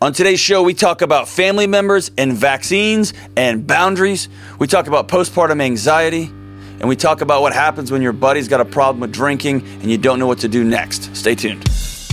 On today's show, we talk about family members and vaccines and boundaries. We talk about postpartum anxiety. And we talk about what happens when your buddy's got a problem with drinking and you don't know what to do next. Stay tuned.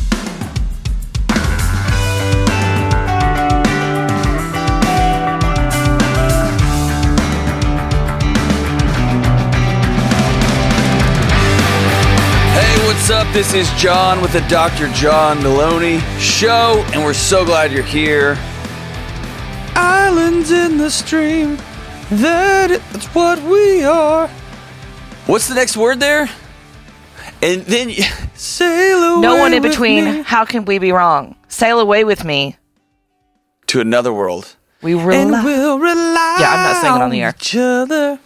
What's up? This is John with the Dr. John Maloney Show, and we're so glad you're here. Islands in the stream, that's what we are. What's the next word there? And then sail away. No one in between. Me. How can we be wrong? Sail away with me to another world. We'll rely. Yeah, I'm not singing on the air. Each other.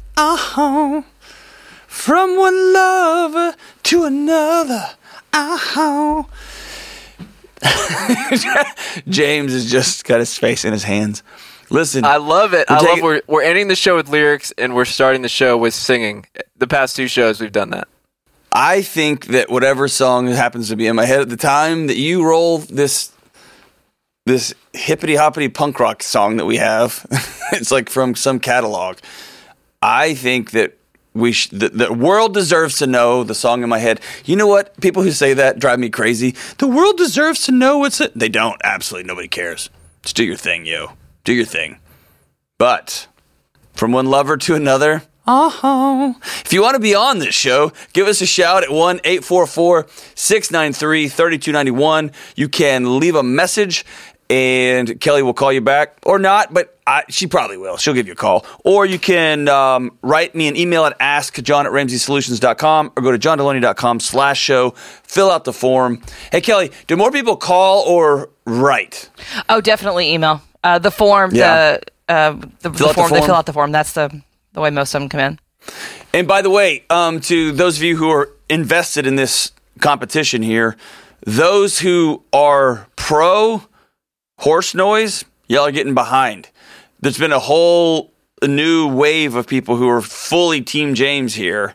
From one lover to another. James has just got his face in his hands. Listen, I love it. We're ending the show with lyrics and we're starting the show with singing. The past two shows we've done that. I think that whatever song happens to be in my head at the time that you roll this hippity hoppity punk rock song that we have, it's like from some catalog. I think that the world deserves to know the song in my head. You know what? People who say that drive me crazy. The world deserves to know what's it. They don't. Absolutely nobody cares. Just do your thing, yo. Do your thing. But from one lover to another. If you want to be on this show, give us a shout at 1-844-693-3291. You can leave a message and Kelly will call you back, or not, but she probably will. She'll give you a call. Or you can write me an email at askjohn@ramseysolutions.com or go to johndeloney.com/show. Fill out the form. Hey, Kelly, do more people call or write? Oh, definitely email. The form, Yeah. the form, they fill out the form. That's the way most of them come in. And by the way, to those of you who are invested in this competition here, those who are pro horse noise, y'all are getting behind. There's been a whole new wave of people who are fully Team James here,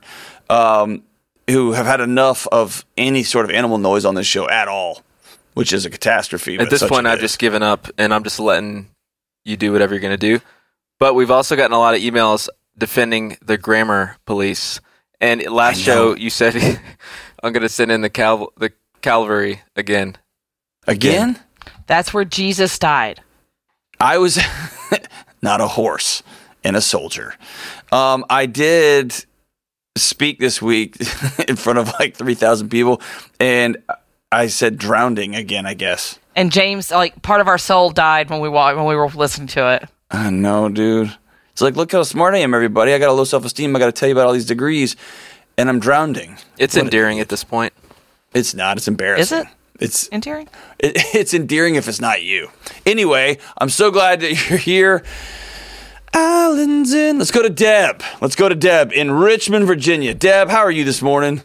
who have had enough of any sort of animal noise on this show at all, which is a catastrophe. At this point, I've just given up, and I'm just letting you do whatever you're going to do. But we've also gotten a lot of emails defending the grammar police. And last show, you said, I'm going to send in the cavalry again. Again? That's where Jesus died. I was not a horse and a soldier. I did speak this week in front of like 3,000 people, and I said drowning again, I guess. And James, like, part of our soul died when we were listening to it. I know, dude. It's like, look how smart I am, everybody. I got a low self-esteem. I got to tell you about all these degrees, and I'm drowning. It's endearing at this point. It's not. It's embarrassing. Is it? It's endearing? It's endearing if it's not you. Anyway, I'm so glad that you're here. Islands in. Let's go to Deb. In Richmond, Virginia. Deb, how are you this morning?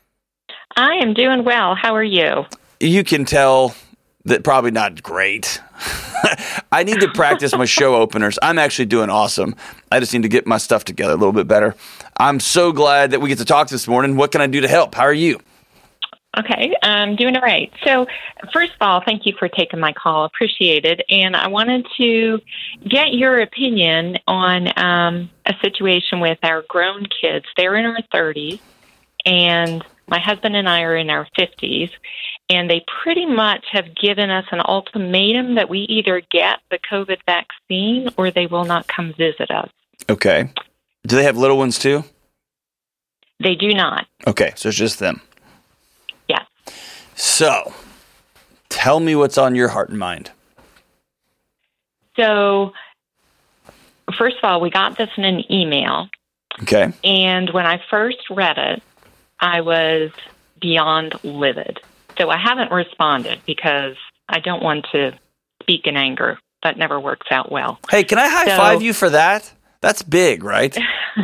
I am doing well. How are you? You can tell that probably not great. I need to practice my show openers. I'm actually doing awesome. I just need to get my stuff together a little bit better. I'm so glad that we get to talk this morning. What can I do to help? How are you? Okay, I'm doing all right. So, first of all, thank you for taking my call. Appreciate it. And I wanted to get your opinion on a situation with our grown kids. They're in our 30s, and my husband and I are in our 50s. And they pretty much have given us an ultimatum that we either get the COVID vaccine or they will not come visit us. Okay. Do they have little ones too? They do not. Okay, so it's just them. Yes. So, tell me what's on your heart and mind. So, first of all, we got this in an email. Okay. And when I first read it, I was beyond livid. So I haven't responded because I don't want to speak in anger. That never works out well. Hey, can I high-five you for that? That's big, right?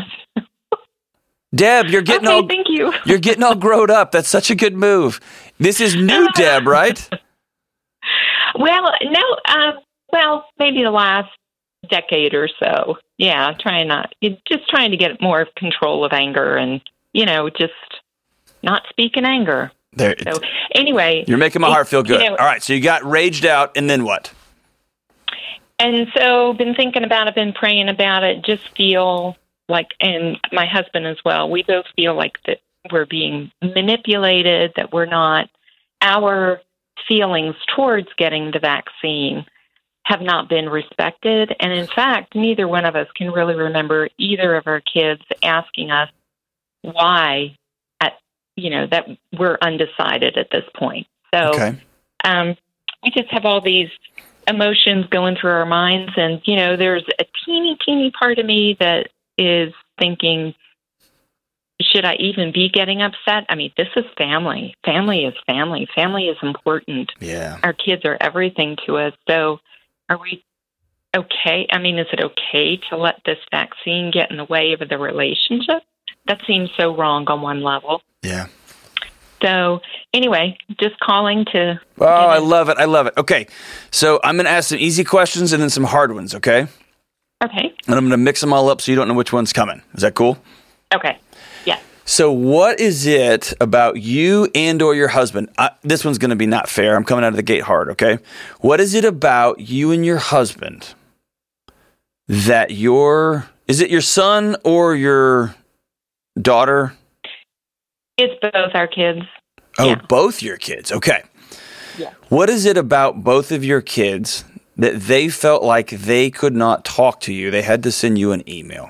Deb, you're getting thank you. You're getting all grown up. That's such a good move. This is new, Deb, right? Well, no. Maybe the last decade or so. Yeah, just trying to get more control of anger and, just not speak in anger. anyway. You're making my heart feel good. You know, All right, so you got raged out, and then what? And so been thinking about it, been praying about it, just feel like, and my husband as well, we both feel like that we're being manipulated, that we're not, our feelings towards getting the vaccine have not been respected. And in fact, neither one of us can really remember either of our kids asking us why, that we're undecided at this point. So Okay. We just have all these emotions going through our minds. And, there's a teeny part of me that is thinking, should I even be getting upset? I mean, this is family. Family is family. Family is important. Yeah. Our kids are everything to us. So are we okay? I mean, is it okay to let this vaccine get in the way of the relationship? That seems so wrong on one level. Yeah. So anyway, just calling to... Oh, I love it. I love it. Okay. So I'm going to ask some easy questions and then some hard ones, okay? Okay. And I'm going to mix them all up so you don't know which one's coming. Is that cool? Okay. Yeah. So what is it about you and or your husband? This one's going to be not fair. I'm coming out of the gate hard, okay? What is it about you and your husband that is it your son or your daughter? It's both our kids. Oh, Yeah. Both your kids. Okay. Yeah. What is it about both of your kids that they felt like they could not talk to you? They had to send you an email.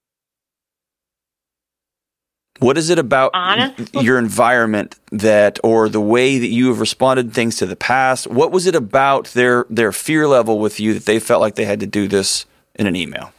What is it about Honestly? your environment or the way that you have responded to things to the past? What was it about their fear level with you that they felt like they had to do this in an email?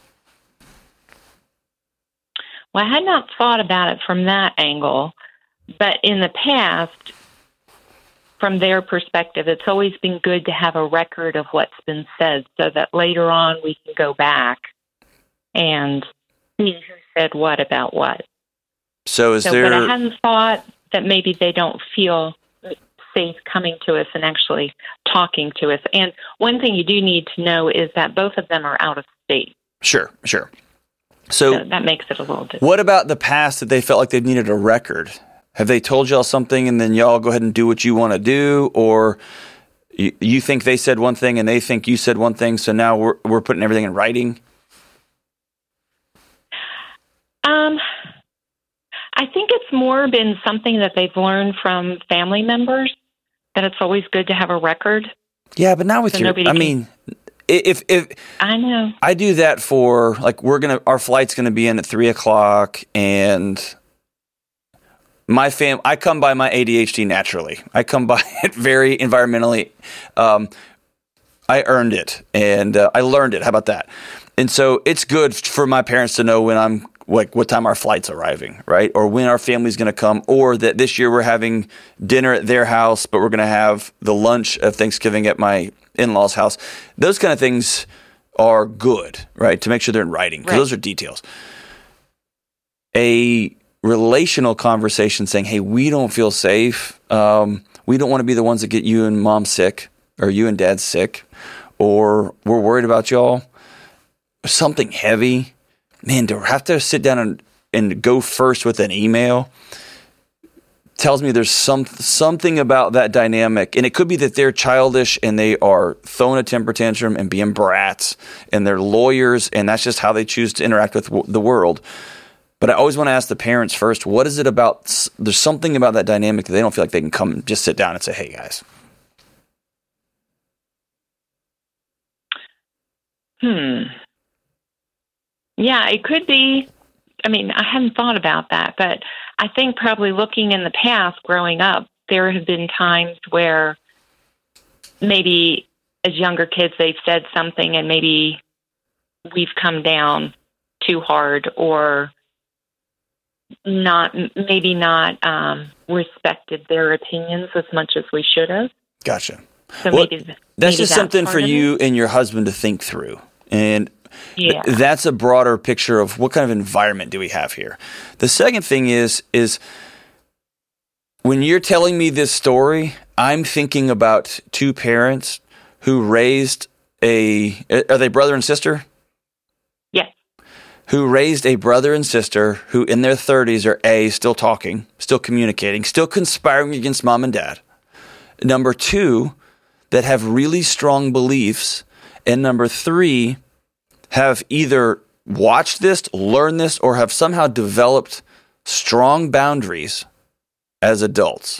Well, I had not thought about it from that angle, but in the past, from their perspective, it's always been good to have a record of what's been said so that later on we can go back and see who said what about what. So But I hadn't thought that maybe they don't feel safe coming to us and actually talking to us. And one thing you do need to know is that both of them are out of state. Sure. So that makes it a little different. What about the past that they felt like they needed a record? Have they told y'all something and then y'all go ahead and do what you want to do? Or you think they said one thing and they think you said one thing, so now we're putting everything in writing? I think it's more been something that they've learned from family members, that it's always good to have a record. Yeah, but not with So if I know. I do that for, like, our flight's going to be in at 3:00 and I come by my ADHD naturally. I come by it very environmentally. I earned it and I learned it. How about that? And so it's good for my parents to know when what time our flight's arriving, right? Or when our family's going to come, or that this year we're having dinner at their house, but we're going to have the lunch of Thanksgiving at my in-laws' house. Those kind of things are good, right? To make sure they're in writing, because those are details. A relational conversation saying, hey, we don't feel safe. We don't want to be the ones that get you and mom sick, or you and dad sick, or we're worried about y'all. Something heavy. Man, to have to sit down and go first with an email tells me there's something about that dynamic. And it could be that they're childish and they are throwing a temper tantrum and being brats, and they're lawyers, and that's just how they choose to interact with the world. But I always want to ask the parents first, what is it about? There's something about that dynamic that they don't feel like they can come and just sit down and say, hey, guys. Yeah, it could be. I mean, I hadn't thought about that, but I think probably looking in the past, growing up, there have been times where maybe as younger kids, they've said something and maybe we've come down too hard, or not respected their opinions as much as we should have. Gotcha. So Well, maybe that's just that's something part for of you it. and your husband to think through. And Yeah. that's a broader picture of what kind of environment do we have here. The second thing is when you're telling me this story, I'm thinking about two parents who raised are they brother and sister? Yes. Who raised a brother and sister who in their 30s are still talking, still communicating, still conspiring against mom and dad. Number 2, that have really strong beliefs. And number 3, have either watched this, learned this, or have somehow developed strong boundaries as adults.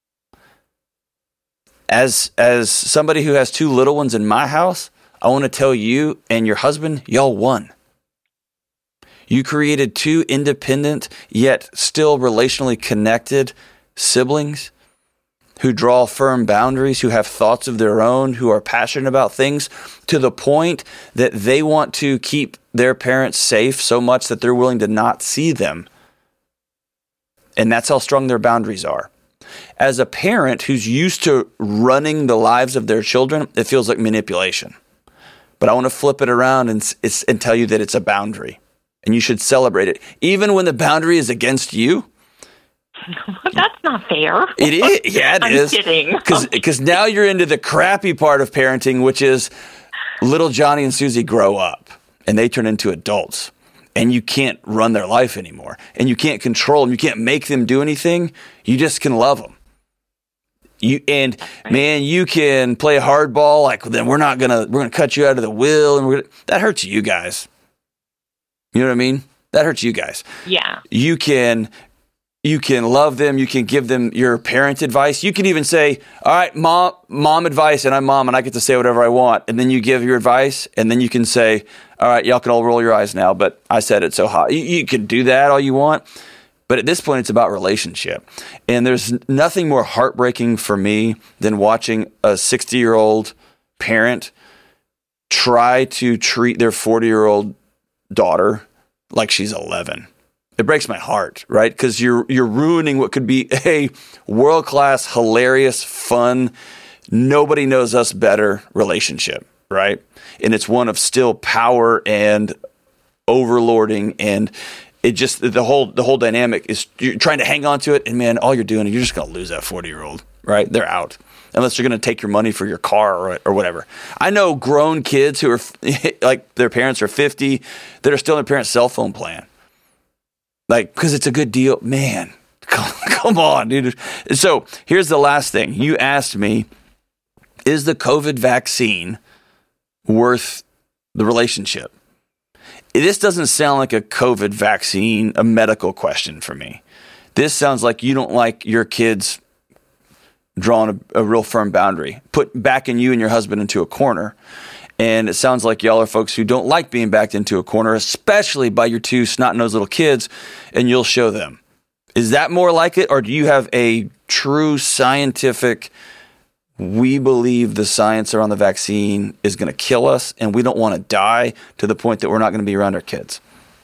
As somebody who has 2 little ones in my house, I want to tell you and your husband, y'all won. You created 2 independent, yet still relationally connected siblings who draw firm boundaries, who have thoughts of their own, who are passionate about things to the point that they want to keep their parents safe so much that they're willing to not see them. And that's how strong their boundaries are. As a parent who's used to running the lives of their children, it feels like manipulation. But I want to flip it around and tell you that it's a boundary. And you should celebrate it. Even when the boundary is against you. That's not fair. It is. Yeah, it is. I'm kidding. Because now you're into the crappy part of parenting, which is little Johnny and Susie grow up and they turn into adults. And you can't run their life anymore. And you can't control them. You can't make them do anything. You just can love them. Man, you can play hardball. Like, then we're gonna cut you out of the will, and that hurts you guys. You know what I mean? That hurts you guys. Yeah. You can love them. You can give them your parent advice. You can even say, all right, mom advice, and I'm mom, and I get to say whatever I want. And then you give your advice, and then you can say, all right, y'all can all roll your eyes now, but I said it so hot. You can do that all you want. But at this point, it's about relationship. And there's nothing more heartbreaking for me than watching a 60-year-old parent try to treat their 40-year-old daughter like she's 11. It breaks my heart, right? Because you're ruining what could be a world-class, hilarious, fun, nobody knows us better relationship, right? And it's one of still power and overlording, and it just the whole dynamic is you're trying to hang on to it, and man, all you're doing is you're just going to lose that 40-year-old, right? They're out. Unless you're going to take your money for your car or whatever. I know grown kids who are like their parents are 50 that are still on their parents' cell phone plan. Like, because it's a good deal. Man, come on, dude. So here's the last thing. You asked me, is the COVID vaccine worth the relationship? This doesn't sound like a COVID vaccine, a medical question for me. This sounds like you don't like your kids drawing a real firm boundary, backing you and your husband into a corner. And it sounds like y'all are folks who don't like being backed into a corner, especially by your 2 snot-nosed little kids, and you'll show them. Is that more like it, or do you have a true scientific, we believe the science around the vaccine is going to kill us, and we don't want to die to the point that we're not going to be around our kids?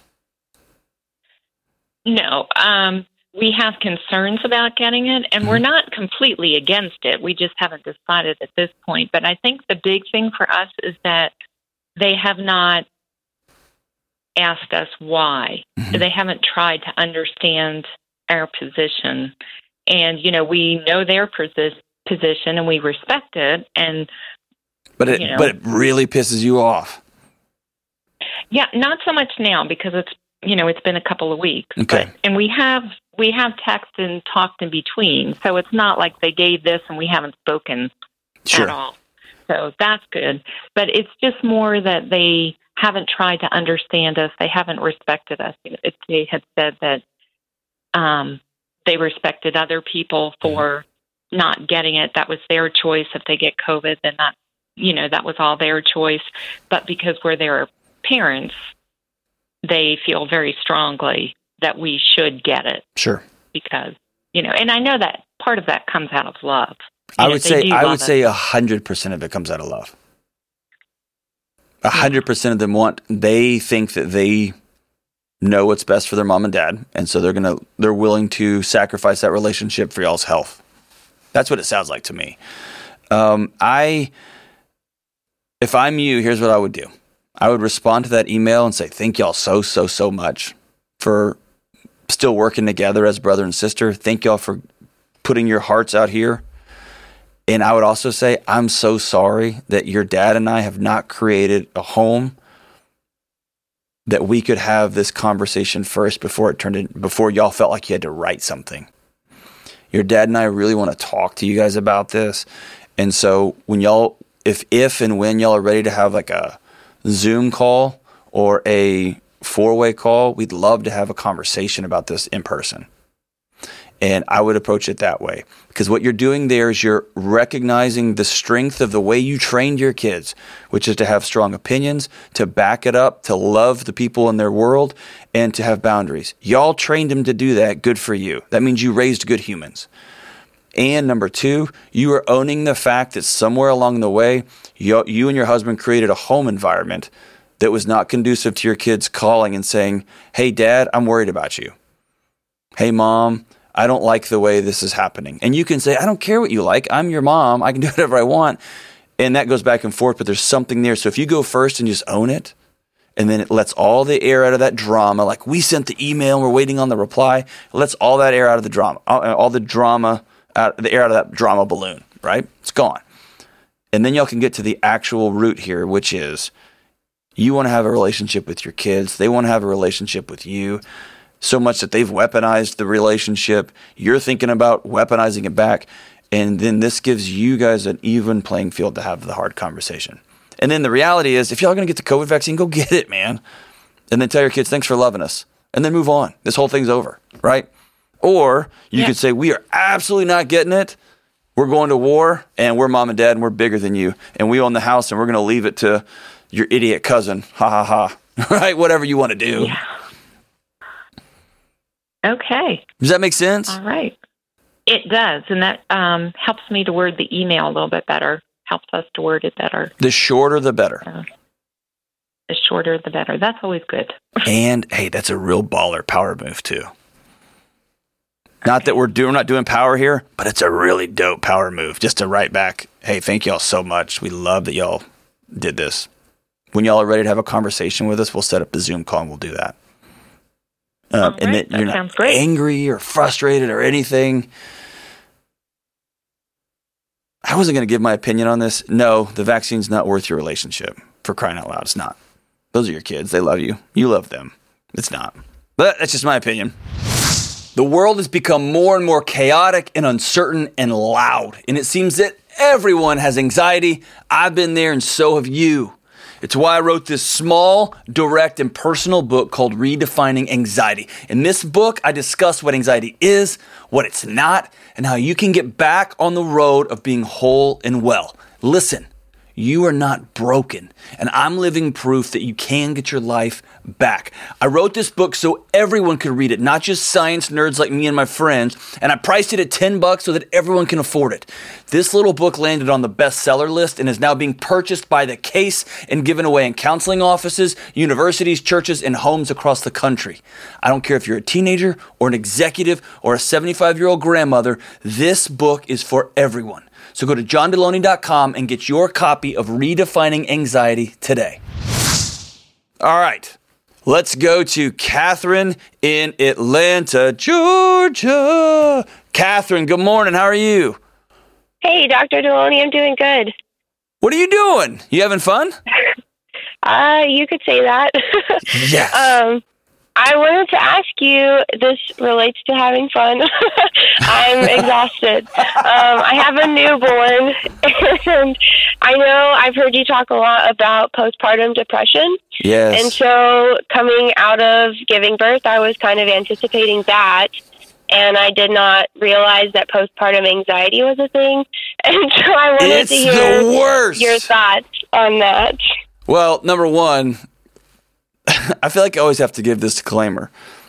No. We have concerns about getting it, and we're not completely against it. We just haven't decided at this point. But I think the big thing for us is that they have not asked us why. Mm-hmm. They haven't tried to understand our position. And, we know their position, and we respect it. But it really pisses you off. Yeah, not so much now because it's been a couple of weeks. Okay. And we have texted and talked in between, so it's not like they gave this and we haven't spoken at all. So that's good. But it's just more that they haven't tried to understand us. They haven't respected us. If they had said that they respected other people for not getting it, that was their choice. If they get COVID, then that was all their choice. But because we're their parents, they feel very strongly that we should get it. Sure. Because, and I know that part of that comes out of love. I would say 100% of it comes out of love. 100% of them they think that they know what's best for their mom and dad. And so they're willing to sacrifice that relationship for y'all's health. That's what it sounds like to me. If I'm you, here's what I would do. I would respond to that email and say, thank y'all so much for still working together as brother and sister. Thank y'all for putting your hearts out here. And I would also say, I'm so sorry that your dad and I have not created a home that we could have this conversation first before y'all felt like you had to write something. Your dad and I really want to talk to you guys about this. And so when y'all, if and when y'all are ready to have like a Zoom call or a 4-way call, we'd love to have a conversation about this in person. And I would approach it that way, because what you're doing there is you're recognizing the strength of the way you trained your kids, which is to have strong opinions, to back it up, to love the people in their world, and to have boundaries. Y'all trained them to do that. Good for you. That means you raised good humans. And number 2, you are owning the fact that somewhere along the way, you and your husband created a home environment that was not conducive to your kids calling and saying, hey, Dad, I'm worried about you. Hey, Mom, I don't like the way this is happening. And you can say, I don't care what you like. I'm your mom. I can do whatever I want. And that goes back and forth, but there's something there. So if you go first and just own it, and then it lets all the air out of that drama, like we sent the email and we're waiting on the reply, it lets all that air out of the drama, all the drama, the air out of that drama balloon, right? It's gone. And then y'all can get to the actual root here, which is you want to have a relationship with your kids. They want to have a relationship with you. So much that they've weaponized the relationship. You're thinking about weaponizing it back. And then this gives you guys an even playing field to have the hard conversation. And then the reality is, if y'all are going to get the COVID vaccine, go get it, man. And then tell your kids, thanks for loving us. And then move on. This whole thing's over, right? Or you could say, we are absolutely not getting it. We're going to war, and we're mom and dad, and we're bigger than you. And we own the house, and we're going to leave it to your idiot cousin. Ha, ha, ha. Right? Whatever you want to do. Yeah. Okay. Does that make sense? All right. It does. And that helps me to word the email a little bit better, helps us to word it better. The shorter, the better. The shorter, the better. That's always good. And, hey, that's a real baller power move, too. Not that we're not doing power here, but it's a really dope power move just to write back, hey, thank y'all so much. We love that y'all did this. When y'all are ready to have a conversation with us, we'll set up the Zoom call and we'll do that. And right. that you're not angry or frustrated or anything. I wasn't going to give my opinion on this. No, the vaccine's not worth your relationship. For crying out loud, it's not. Those are your kids. They love you. You love them. It's not. But that's just my opinion. The world has become more and more chaotic and uncertain and loud. And it seems that everyone has anxiety. I've been there and so have you. It's why I wrote this small, direct, and personal book called Redefining Anxiety. In this book, I discuss what anxiety is, what it's not, and how you can get back on the road of being whole and well. Listen, you are not broken, and I'm living proof that you can get your life back. I wrote this book so everyone could read it, not just science nerds like me and my friends, and I priced it at $10 so that everyone can afford it. This little book landed on the bestseller list and is now being purchased by the case and given away in counseling offices, universities, churches, and homes across the country. I don't care if you're a teenager or an executive or a 75-year-old grandmother, this book is for everyone. So go to johndeloney.com and get your copy of Redefining Anxiety today. All right, let's go to Catherine in Atlanta, Georgia. Catherine, good morning. How are you? Hey, Dr. Deloney, I'm doing good. What are you doing? You having fun? You could say that. Yes. I wanted to ask you, this relates to having fun. I'm exhausted. I have a newborn, and I know I've heard you talk a lot about postpartum depression. Yes. And so coming out of giving birth, I was kind of anticipating that, and I did not realize that postpartum anxiety was a thing. And so I wanted to hear your thoughts on that. Well, number one, I feel like I always have to give this disclaimer.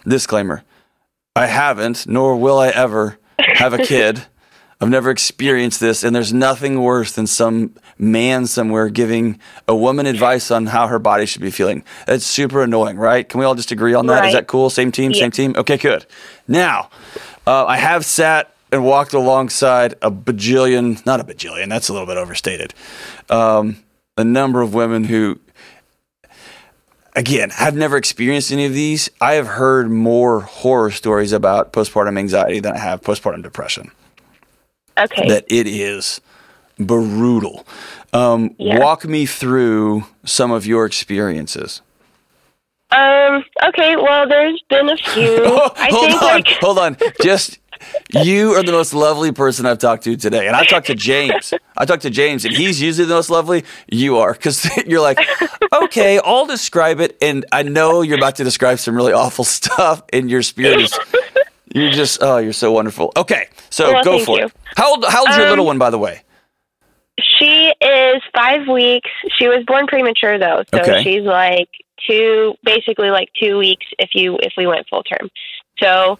I haven't, nor will I ever have a kid. I've never experienced this, and there's nothing worse than some man somewhere giving a woman advice on how her body should be feeling. That's super annoying, right? Can we all just agree on that? Right. Is that cool? Same team, yeah. Same team? Okay, good. Now, I have sat and walked alongside not a bajillion, that's a little bit overstated, a number of women who, again, I've never experienced any of these. I have heard more horror stories about postpartum anxiety than I have postpartum depression. Okay. That it is brutal. Walk me through some of your experiences. Okay, well, there's been a few. Hold on. Just You are the most lovely person I've talked to today. And I talked to James. And he's usually the most lovely. You are. Because you're like, okay, I'll describe it. And I know you're about to describe some really awful stuff. And your spirit is, you're so wonderful. Okay, so go for it. How old's your little one, by the way? She is 5 weeks. She was born premature, though. So she's like basically 2 weeks if we went full term. So,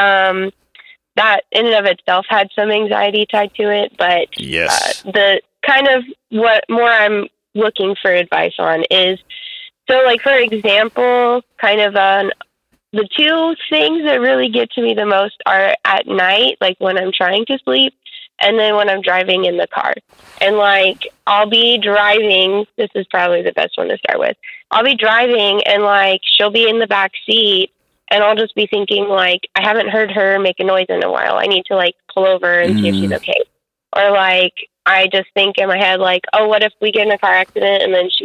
that in and of itself had some anxiety tied to it, but yes. The kind of what more I'm looking for advice on is, so for example, kind of the two things that really get to me the most are at night, when I'm trying to sleep, and then when I'm driving in the car. And I'll be driving, this is probably the best one to start with. I'll be driving and she'll be in the back seat. And I'll just be thinking, I haven't heard her make a noise in a while. I need to, pull over and see if she's okay. Or, I just think in my head, oh, what if we get in a car accident and then she's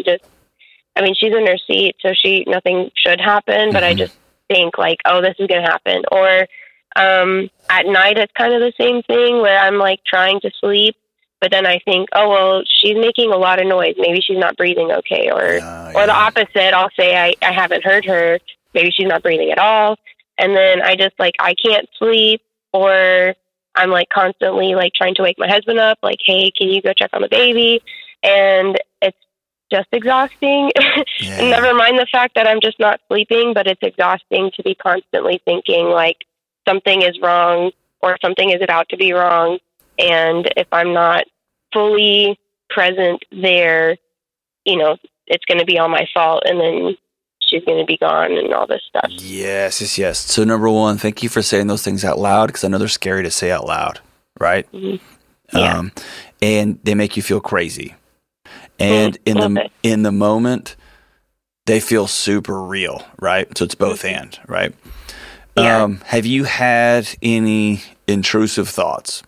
in her seat, so nothing should happen. But I just think, oh, this is going to happen. Or at night, it's kind of the same thing where I'm, trying to sleep. But then I think, oh, well, she's making a lot of noise. Maybe she's not breathing okay. Or the opposite, I'll say I haven't heard her. Maybe she's not breathing at all. And then I just I can't sleep, or I'm constantly trying to wake my husband up, hey, can you go check on the baby? And it's just exhausting. Yeah. Never mind the fact that I'm just not sleeping, but it's exhausting to be constantly thinking something is wrong or something is about to be wrong. And if I'm not fully present there, it's going to be all my fault. And then she's going to be gone and all this stuff. Yes. So number one, thank you for saying those things out loud, because I know they're scary to say out loud, right? Mm-hmm. Yeah. And they make you feel crazy. And in the moment, they feel super real, right? So it's both and, right? Yeah. Have you had any intrusive thoughts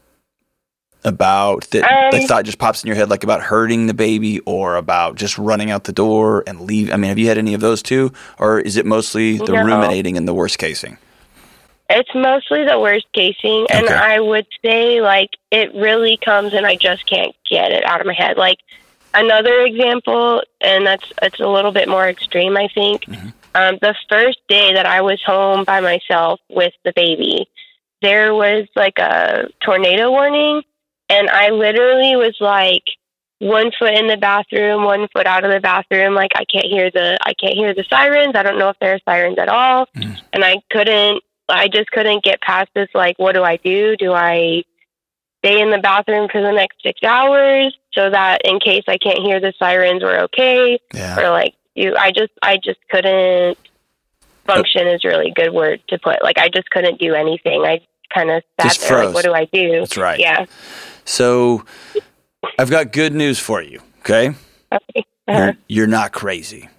about that? Thought just pops in your head, about hurting the baby or about just running out the door and leave? Have you had any of those too, or is it mostly the ruminating and the worst casing? It's mostly the worst casing, and I would say it really comes and I just can't get it out of my head. Another example, and it's a little bit more extreme, I think. Mm-hmm. The first day that I was home by myself with the baby, there was a tornado warning. And I literally was 1 foot in the bathroom, 1 foot out of the bathroom. I can't hear the sirens. I don't know if there are sirens at all. Mm. And I just couldn't get past this. What do I do? Do I stay in the bathroom for the next 6 hours so that in case I can't hear the sirens, we're okay? Yeah. Or I just couldn't function is really a good word to put. I just couldn't do anything. I kind of sat just there froze. what do I do? That's right. Yeah. So I've got good news for you, okay? Okay. Uh-huh. You're not crazy.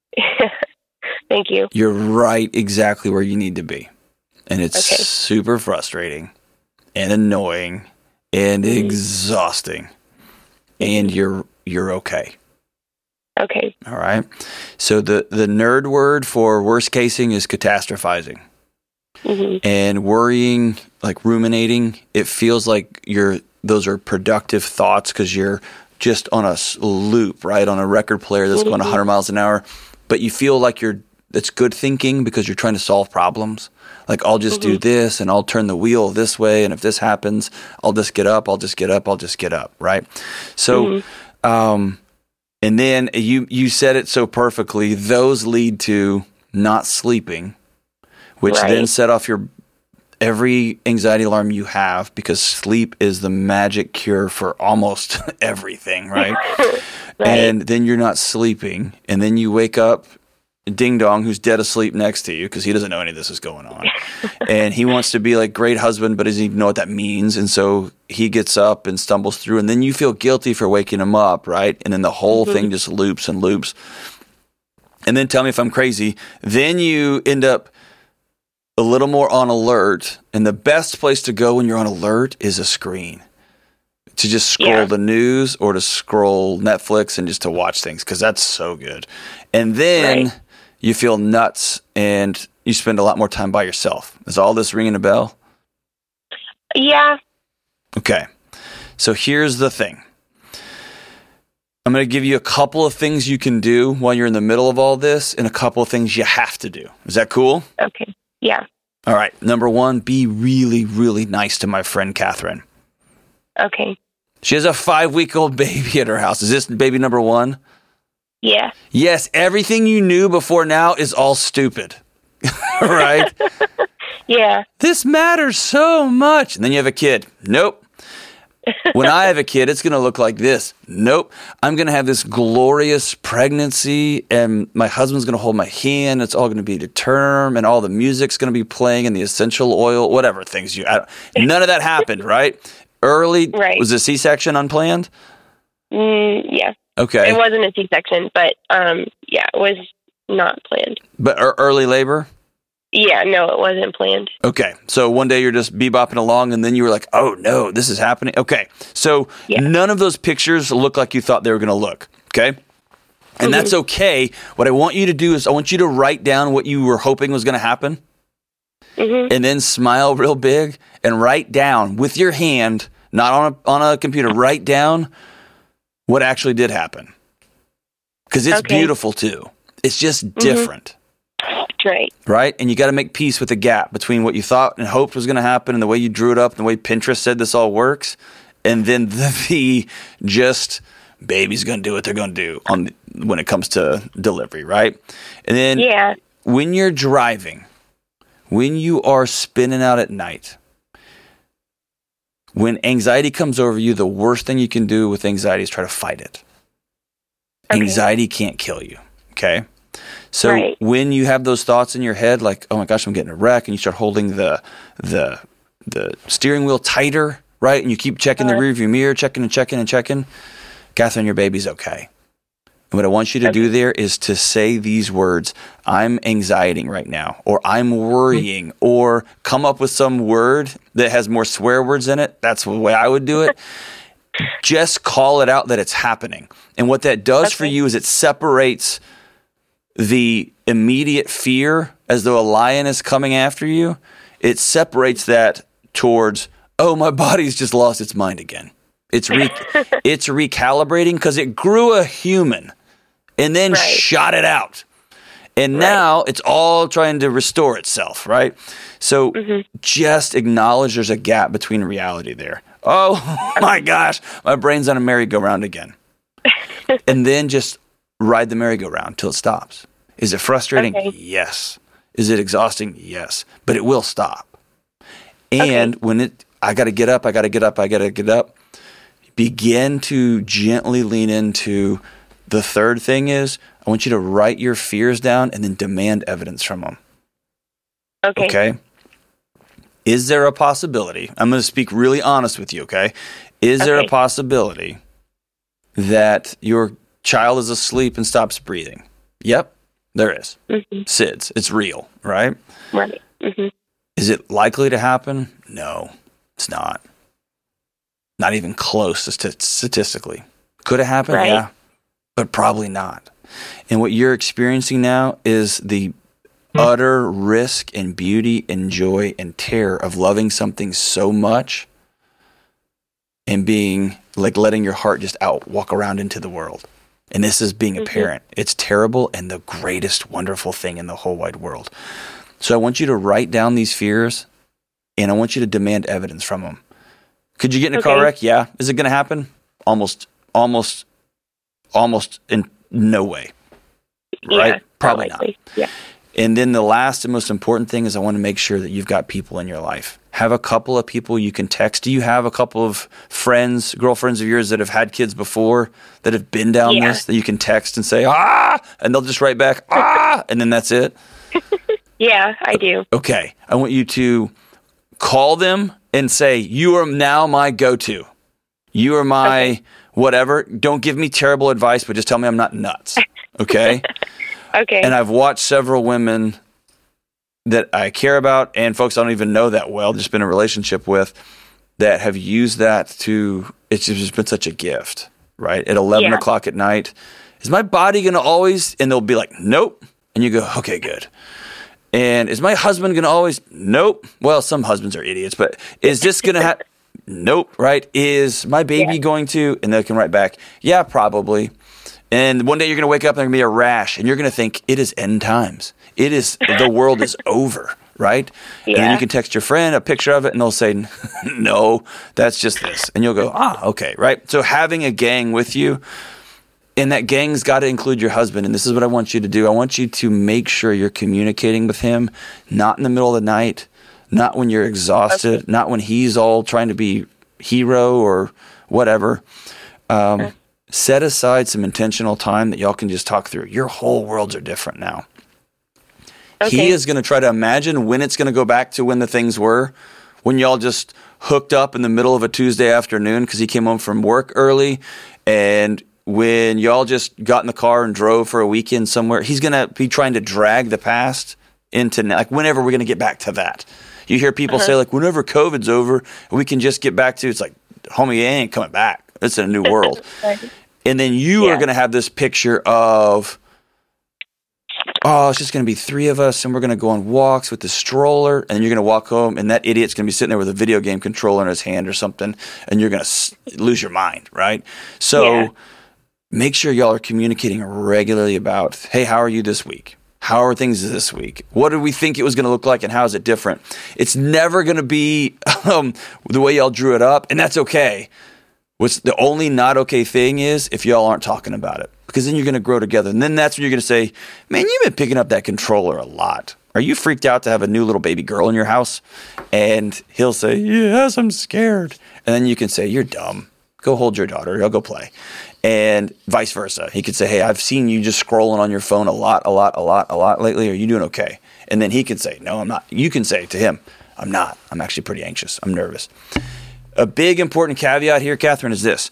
Thank you. You're right exactly where you need to be. And it's super frustrating and annoying and exhausting. And you're okay. Okay. All right. So the nerd word for worst casing is catastrophizing. Mm-hmm. And worrying, ruminating, it feels like those are productive thoughts because you're just on a loop, right? On a record player that's going 100 miles an hour. But you feel it's good thinking because you're trying to solve problems. I'll just do this and I'll turn the wheel this way. And if this happens, I'll just get up, right? So, and then you said it so perfectly. Those lead to not sleeping, which then set off every anxiety alarm you have, because sleep is the magic cure for almost everything, right? And then you're not sleeping, and then you wake up, ding dong, who's dead asleep next to you because he doesn't know any of this is going on. And he wants to be great husband, but doesn't even know what that means. And so he gets up and stumbles through, and then you feel guilty for waking him up, right? And then the whole thing just loops and loops. And then tell me if I'm crazy. Then you end up a little more on alert, and the best place to go when you're on alert is a screen, to just scroll the news or to scroll Netflix and just to watch things, because that's so good. And then you feel nuts and you spend a lot more time by yourself. Is all this ringing a bell? Yeah. Okay. So here's the thing. I'm going to give you a couple of things you can do while you're in the middle of all this and a couple of things you have to do. Is that cool? Okay. Yeah. All right. Number one, be really, really nice to my friend Catherine. Okay. She has a 5-week-old baby at her house. Is this baby number one? Yeah. Yes. Everything you knew before now is all stupid. Right? Yeah. This matters so much. And then you have a kid. Nope. When I have a kid, it's going to look like this. Nope. I'm going to have this glorious pregnancy, and my husband's going to hold my hand. It's all going to be to term, and all the music's going to be playing, and the essential oil, whatever things none of that happened, right? Early, right. Was a C-section unplanned? Yeah. Okay. It wasn't a C-section, but yeah, it was not planned. But early labor? Yeah, no, it wasn't planned. Okay, so one day you're just bebopping along, and then you were like, oh, no, this is happening. Okay, so None of those pictures look like you thought they were going to look, okay? And that's okay. What I want you to do is I want you to write down what you were hoping was going to happen, and then smile real big and write down with your hand, not on a computer, write down what actually did happen. Because it's beautiful, too. It's just different. Right. Right? And you got to make peace with the gap between what you thought and hoped was going to happen and the way you drew it up and the way Pinterest said this all works. And then the just baby's going to do what they're going to do when it comes to delivery, right? And then when you're driving, when you are spinning out at night, when anxiety comes over you, the worst thing you can do with anxiety is try to fight it. Okay. Anxiety can't kill you, okay? So when you have those thoughts in your head, like, oh my gosh, I'm getting a wreck, and you start holding the steering wheel tighter, right? And you keep checking the rearview mirror, checking, Catherine, your baby's okay. And what I want you to do there is to say these words, I'm anxietying right now, or I'm worrying, or come up with some word that has more swear words in it. That's the way I would do it. Just call it out that it's happening. And what that does for you is it separates the immediate fear as though a lion is coming after you. It separates that towards, oh, my body's just lost its mind again. It's recalibrating because it grew a human and then shot it out. And now it's all trying to restore itself, right? So just acknowledge there's a gap between reality there. Oh, my gosh, my brain's on a merry-go-round again. And then just ride the merry-go-round till it stops. Is it frustrating? Okay. Yes. Is it exhausting? Yes. But it will stop. And when I got to get up, begin to gently lean into the third thing is I want you to write your fears down and then demand evidence from them. Okay? Is there a possibility? I'm going to speak really honest with you, okay? Is there a possibility that your child is asleep and stops breathing? Yep, there is. SIDS. It's real, right? Right. Is it likely to happen? No, it's not. Not even close statistically. Could it happen? Right. Yeah, but probably not. And what you're experiencing now is the utter risk and beauty and joy and terror of loving something so much and being like letting your heart just walk around into the world. And this is being a parent. It's terrible and the greatest, wonderful thing in the whole wide world. So I want you to write down these fears, and I want you to demand evidence from them. Could you get in a car wreck? Yeah. Is it going to happen? Almost in no way. Right? Yeah, Probably not. Yeah. And then the last and most important thing is I want to make sure that you've got people in your life. Have a couple of people you can text. Do you have a couple of friends, girlfriends of yours that have had kids before that have been down this that you can text and say, and they'll just write back, and then that's it? Yeah, I do. Okay. I want you to call them and say, you are now my go-to. You are my whatever. Don't give me terrible advice, but just tell me I'm not nuts. Okay? Okay. And I've watched several women that I care about and folks I don't even know that well, just been in a relationship with, that have used that to, it's just been such a gift, right? At 11 o'clock at night, is my body going to always, and they'll be like, nope. And you go, okay, good. And is my husband going to always? Nope. Well, some husbands are idiots, but is this going to happen? Nope. Right? Is my baby going to? And they can write back, yeah, probably. And one day you're going to wake up and there's going to be a rash, and you're going to think it is end times. It is the world is over. Right? Yeah. And then you can text your friend a picture of it, and they'll say, no, that's just this. And you'll go, okay, right? So having a gang with you, and that gang's got to include your husband. And this is what I want you to do. I want you to make sure you're communicating with him, not in the middle of the night, not when you're exhausted, not when he's all trying to be hero or whatever. Set aside some intentional time that y'all can just talk through. Your whole worlds are different now. Okay. He is going to try to imagine when it's going to go back to when the things were, when y'all just hooked up in the middle of a Tuesday afternoon because he came home from work early, and when y'all just got in the car and drove for a weekend somewhere. He's going to be trying to drag the past into, like, whenever we're going to get back to that. You hear people say, like, whenever COVID's over, we can just get back to, it's like, homie, it ain't coming back. It's in a new world. And then you are going to have this picture of, it's just going to be 3 of us, and we're going to go on walks with the stroller, and you're going to walk home, and that idiot's going to be sitting there with a video game controller in his hand or something, and you're going to lose your mind, right? So make sure y'all are communicating regularly about, hey, how are you this week? How are things this week? What did we think it was going to look like, and how is it different? It's never going to be the way y'all drew it up, and that's okay. What's the only not okay thing is if y'all aren't talking about it, because then you're going to grow together. And then that's when you're going to say, man, you've been picking up that controller a lot. Are you freaked out to have a new little baby girl in your house? And he'll say, yes, I'm scared. And then you can say, you're dumb. Go hold your daughter. I'll go play. And vice versa. He could say, hey, I've seen you just scrolling on your phone a lot lately. Are you doing okay? And then he can say, no, I'm not. You can say to him, I'm not. I'm actually pretty anxious. I'm nervous. A big important caveat here, Catherine, is this.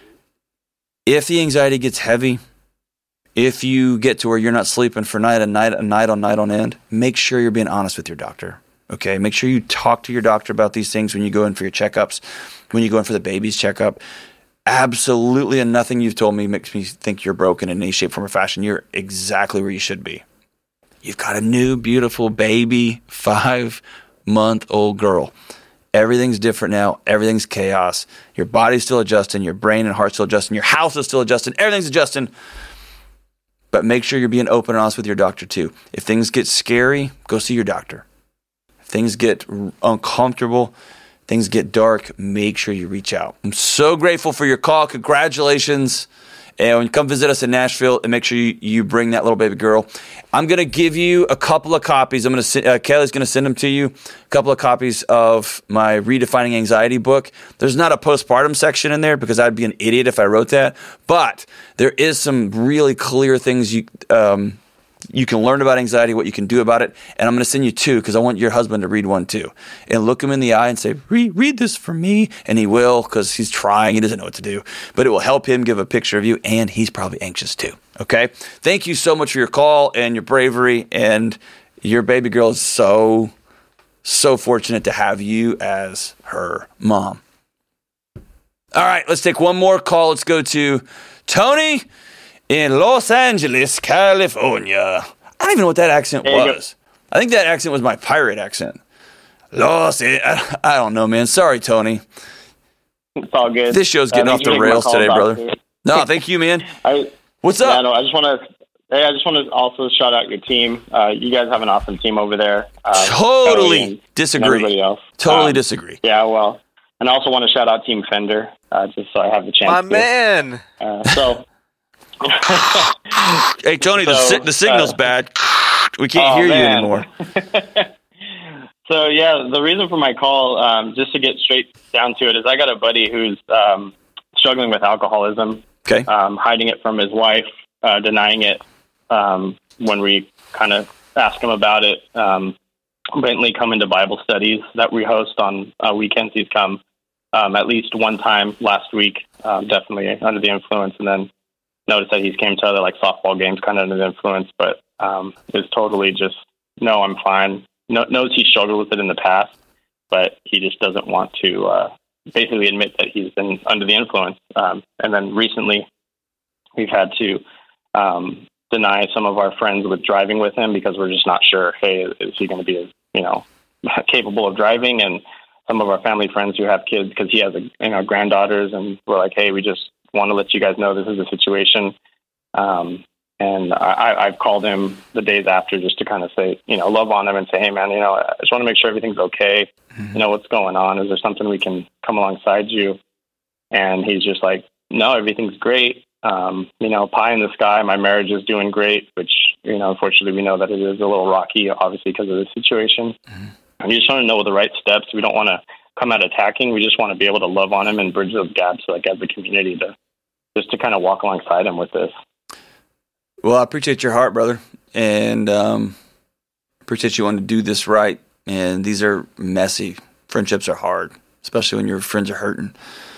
If the anxiety gets heavy, if you get to where you're not sleeping for night on end, make sure you're being honest with your doctor. Okay? Make sure you talk to your doctor about these things when you go in for your checkups, when you go in for the baby's checkup. Absolutely, and nothing you've told me makes me think you're broken in any shape, form, or fashion. You're exactly where you should be. You've got a new, beautiful baby, 5-month-old girl. Everything's different now. Everything's chaos. Your body's still adjusting. Your brain and heart still adjusting. Your house is still adjusting. Everything's adjusting. But make sure you're being open and honest with your doctor too. If things get scary, go see your doctor. If things get uncomfortable, things get dark, make sure you reach out. I'm so grateful for your call. Congratulations. And when you come visit us in Nashville, and make sure you bring that little baby girl. I'm going to give you a couple of copies. Kelly's going to send them to you. A couple of copies of my Redefining Anxiety book. There's not a postpartum section in there because I'd be an idiot if I wrote that. But there is some really clear things you can learn about anxiety, what you can do about it. And I'm going to send you 2 because I want your husband to read one too. And look him in the eye and say, read this for me. And he will, because he's trying. He doesn't know what to do. But it will help him give a picture of you, and he's probably anxious too. Okay? Thank you so much for your call and your bravery. And your baby girl is so fortunate to have you as her mom. All right, let's take one more call. Let's go to Tony in Los Angeles, California. I don't even know what that accent was. I think that accent was my pirate accent. I don't know, man. Sorry, Tony. It's all good. This show's getting off the rails today, brother. No, thank you, man. What's up? Yeah, no, I just want to also shout out your team. You guys have an awesome team over there. Totally disagree. Everybody else. Totally disagree. Yeah, well, and I also want to shout out Team Fender, just so I have the chance. My man. Hey, Tony, the signal's bad. We can't hear you anymore. So, yeah, the reason for my call, just to get straight down to it, is I got a buddy who's struggling with alcoholism, hiding it from his wife, denying it when we kind of ask him about it. Blatantly coming to Bible studies that we host on weekends. He's come at least one time last week, definitely under the influence, and then noticed that he's came to other like softball games kind of under the influence, but is totally just, no, I'm fine. Knows he struggled with it in the past, but he just doesn't want to basically admit that he's been under the influence. And then recently we've had to deny some of our friends with driving with him because we're just not sure, hey, is he going to be, capable of driving? And some of our family friends who have kids, because he has granddaughters, and we're like, hey, we just want to let you guys know this is the situation. And I've called him the days after just to kind of say, love on him and say, hey, man, I just want to make sure everything's okay. Mm-hmm. What's going on? Is there something we can come alongside you? And he's just like, no, everything's great. Pie in the sky. My marriage is doing great, which, unfortunately we know that it is a little rocky, obviously, because of the situation. Mm-hmm. I'm just trying to know the right steps. We don't want to come out attacking. We just want to be able to love on him and bridge those gaps, like as a community, to kind of walk alongside him with this. Well, I appreciate your heart, brother, and appreciate you wanting to do this right. And these are messy. Friendships are hard, especially when your friends are hurting.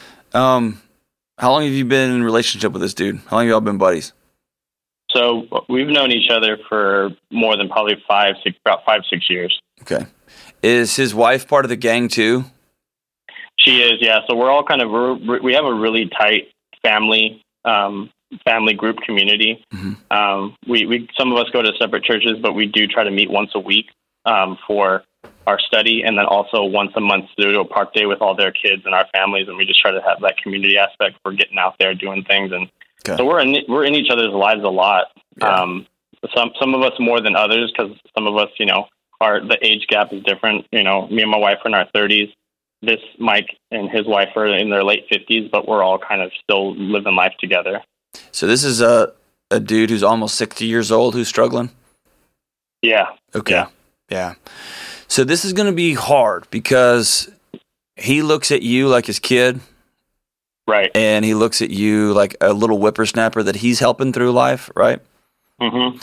How long have you been in a relationship with this dude? How long have y'all been buddies? So we've known each other for more than probably about 5-6 years. Okay. Is his wife part of the gang too? She is, yeah. So we're all we have a really tight family group community. Mm-hmm. We some of us go to separate churches, but we do try to meet once a week for our study, and then also once a month to do a park day with all their kids and our families, and we just try to have that community aspect for getting out there doing things. And so we're in each other's lives a lot. Yeah. Some of us more than others, because some of us, the age gap is different. Me and my wife are in our 30s. This Mike and his wife are in their late 50s, but we're all kind of still living life together. So this is a dude who's almost 60 years old who's struggling? Yeah. Okay. Yeah. So this is going to be hard because he looks at you like his kid. Right. And he looks at you like a little whippersnapper that he's helping through life, right? Mm-hmm.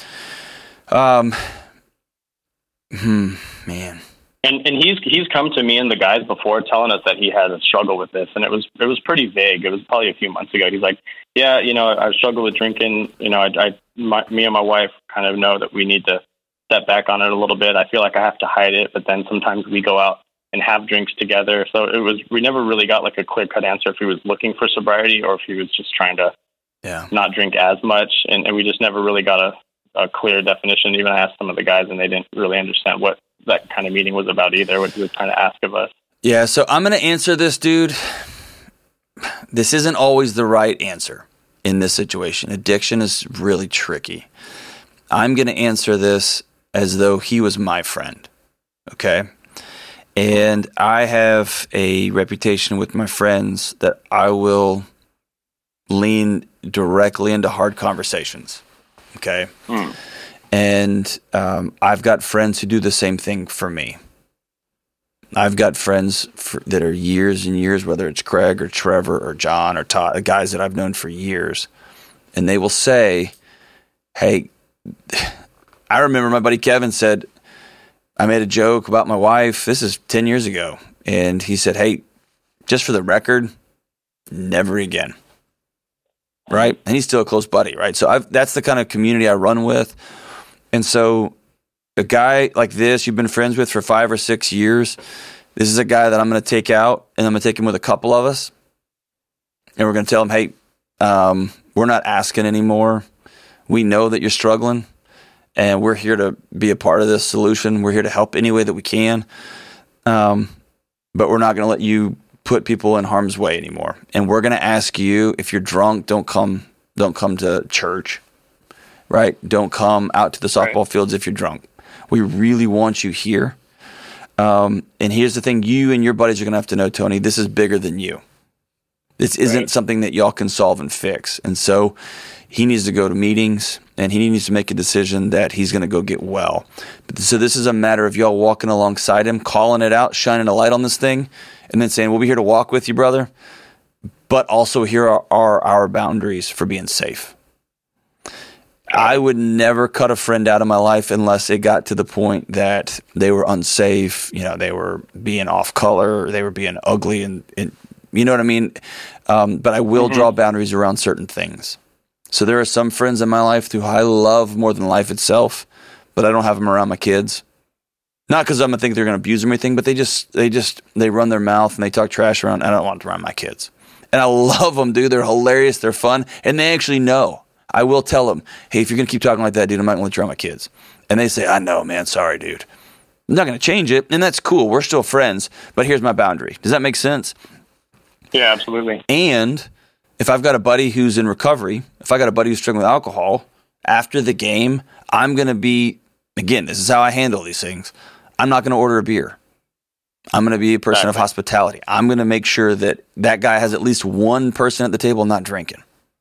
Man. And he's come to me and the guys before telling us that he had a struggle with this, and it was pretty vague. It was probably a few months ago. He's like, yeah, I struggle with drinking. Me and my wife kind of know that we need to step back on it a little bit. I feel like I have to hide it, but then sometimes we go out and have drinks together. So we never really got like a clear cut answer if he was looking for sobriety or if he was just trying to not drink as much. And we just never really got a clear definition. Even I asked some of the guys and they didn't really understand what that kind of meeting was about either, what he was trying to ask of us. Yeah. So I'm going to answer this, dude. This isn't always the right answer in this situation. Addiction is really tricky. I'm going to answer this as though he was my friend. Okay. And I have a reputation with my friends that I will lean directly into hard conversations. Okay. And I've got friends who do the same thing for me. I've got friends that are years and years, whether it's Craig or Trevor or John or Todd, guys that I've known for years. And they will say, hey, I remember my buddy Kevin said, I made a joke about my wife. This is 10 years ago. And he said, hey, just for the record, never again. Right? And he's still a close buddy, right? So that's the kind of community I run with. And so a guy like this you've been friends with for 5 or 6 years, this is a guy that I'm going to take out, and I'm going to take him with a couple of us. And we're going to tell him, hey, we're not asking anymore. We know that you're struggling. And we're here to be a part of this solution. We're here to help any way that we can. But we're not going to let you put people in harm's way anymore. And we're going to ask you, if you're drunk, don't come to church, right? Don't come out to the softball fields if you're drunk. We really want you here. And here's the thing. You and your buddies are going to have to know, Tony, this is bigger than you. This isn't something that y'all can solve and fix. And so he needs to go to meetings, and he needs to make a decision that he's going to go get well. So this is a matter of y'all walking alongside him, calling it out, shining a light on this thing, and then saying, we'll be here to walk with you, brother, but also here are our boundaries for being safe. I would never cut a friend out of my life unless it got to the point that they were unsafe, they were being off color, or they were being ugly, and you know what I mean? But I will draw boundaries around certain things. So there are some friends in my life who I love more than life itself, but I don't have them around my kids. Not because I'm going to think they're going to abuse them or anything, but they run their mouth and they talk trash around. I don't want them around my kids. And I love them, dude. They're hilarious. They're fun. And they actually know. I will tell them, hey, if you're going to keep talking like that, dude, I'm not going to let you around my kids. And they say, I know, man. Sorry, dude. I'm not going to change it. And that's cool. We're still friends. But here's my boundary. Does that make sense? Yeah, absolutely. And if I've got a buddy who's in recovery, if I got a buddy who's struggling with alcohol, after the game, I'm going to be, again, this is how I handle these things. I'm not going to order a beer. I'm going to be a person of hospitality. I'm going to make sure that that guy has at least one person at the table not drinking.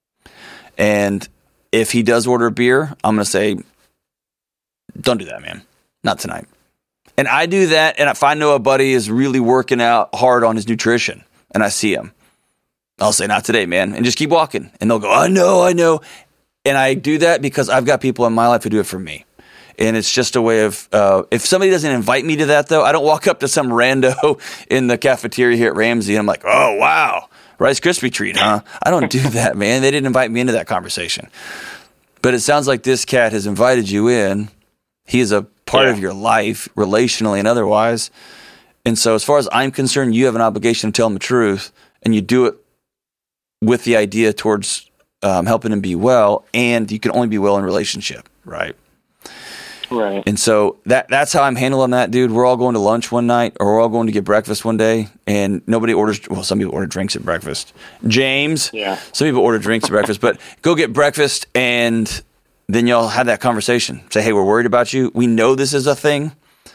And if he does order a beer, I'm going to say, don't do that, man. Not tonight. And I do that, and if I know a buddy is really working out hard on his nutrition, and I see him, I'll say, not today, man, and just keep walking. And they'll go, I know. And I do that because I've got people in my life who do it for me. And it's just a way of, if somebody doesn't invite me to that, though, I don't walk up to some rando in the cafeteria here at Ramsey, and I'm like, oh, wow, Rice Krispie treat, huh? I don't do that, man. They didn't invite me into that conversation. But it sounds like this cat has invited you in. He is a part of your life, relationally and otherwise. And so as far as I'm concerned, you have an obligation to tell him the truth, and you do it with the idea towards helping him be well, and you can only be well in relationship, right? Right. And so that's how I'm handling that, dude. We're all going to lunch one night, or we're all going to get breakfast one day, and nobody orders. Well, some people order drinks at breakfast. James, some people order drinks at breakfast, but go get breakfast, and then y'all have that conversation. Say, hey, we're worried about you. We know this is a thing.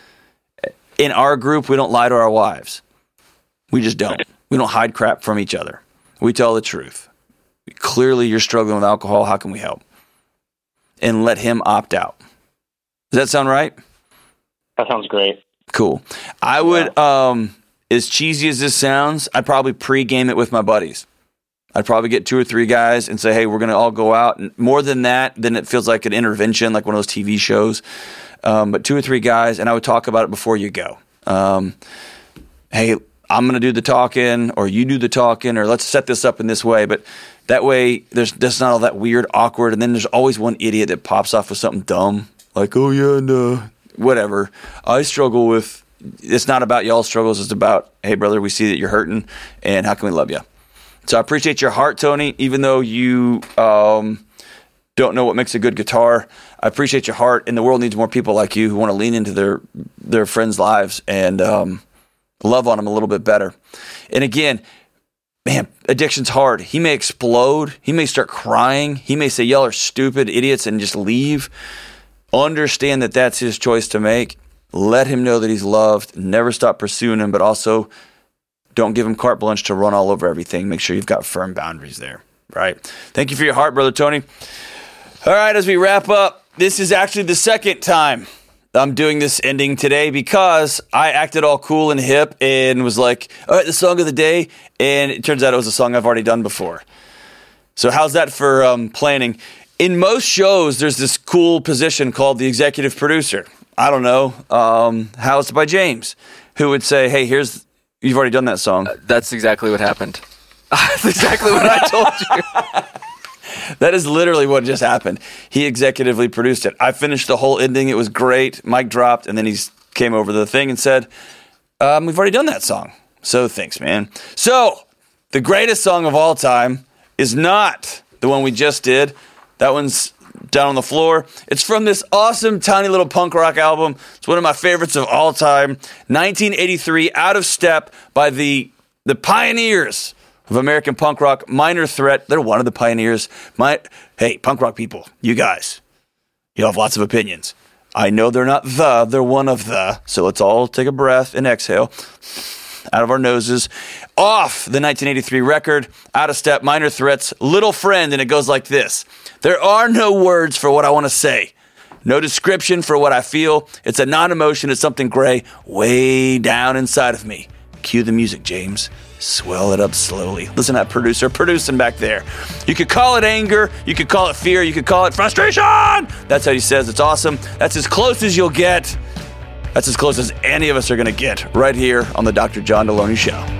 In our group, we don't lie to our wives. We just don't. We don't hide crap from each other. We tell the truth. Clearly, you're struggling with alcohol. How can we help? And let him opt out. Does that sound right? That sounds great. Cool. I would, as cheesy as this sounds, I'd probably pregame it with my buddies. I'd probably get 2 or 3 guys and say, hey, we're going to all go out. And more than that, then it feels like an intervention, like one of those TV shows. But 2 or 3 guys, and I would talk about it before you go. Hey, I'm going to do the talking, or you do the talking, or let's set this up in this way. But that way, there's not all that weird, awkward, and then there's always one idiot that pops off with something dumb. Like, oh, yeah, no, whatever. I struggle with, it's not about y'all's struggles. It's about, hey, brother, we see that you're hurting, and how can we love you? So I appreciate your heart, Tony, even though you don't know what makes a good guitar. I appreciate your heart, and the world needs more people like you who want to lean into their friends' lives and love on them a little bit better. And again, man, addiction's hard. He may explode. He may start crying. He may say, y'all are stupid idiots, and just leave. Understand that that's his choice to make. Let him know that he's loved. Never stop pursuing him, but also don't give him carte blanche to run all over everything. Make sure you've got firm boundaries there, right? Thank you for your heart, Brother Tony. All right, as we wrap up, this is actually the second time I'm doing this ending today because I acted all cool and hip and was like, all right, the song of the day, and it turns out it was a song I've already done before. So how's that for planning? In most shows, there's this cool position called the executive producer. I don't know. Housed by James, who would say, hey, you've already done that song. That's exactly what happened. That's exactly what I told you. That is literally what just happened. He executively produced it. I finished the whole ending. It was great. Mic dropped, and then he came over the thing and said, we've already done that song. So thanks, man. So the greatest song of all time is not the one we just did. That one's down on the floor. It's from this awesome, tiny little punk rock album. It's one of my favorites of all time. 1983, Out of Step by the pioneers of American punk rock, Minor Threat. They're one of the pioneers. Hey, punk rock people, you guys, you have lots of opinions. I know they're not they're one of the. So let's all take a breath and exhale out of our noses. Off the 1983 record, Out of Step, Minor Threat's Little Friend, and it goes like this. There are no words for what I want to say. No description for what I feel. It's a non-emotion. It's something gray way down inside of me. Cue the music, James. Swell it up slowly. Listen to that producer producing back there. You could call it anger. You could call it fear. You could call it frustration. That's how he says. It's awesome. That's as close as you'll get. That's as close as any of us are going to get right here on the Dr. John Deloney Show.